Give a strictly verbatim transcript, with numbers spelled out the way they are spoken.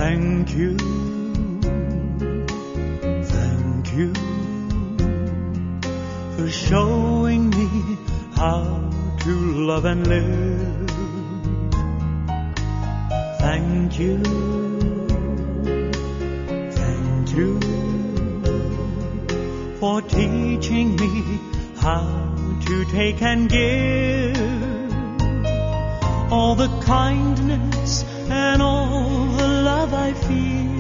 Thank you, thank you for showing me how to love and live. Thank you, thank you for teaching me how to take and give. All the kindness and all the love I feel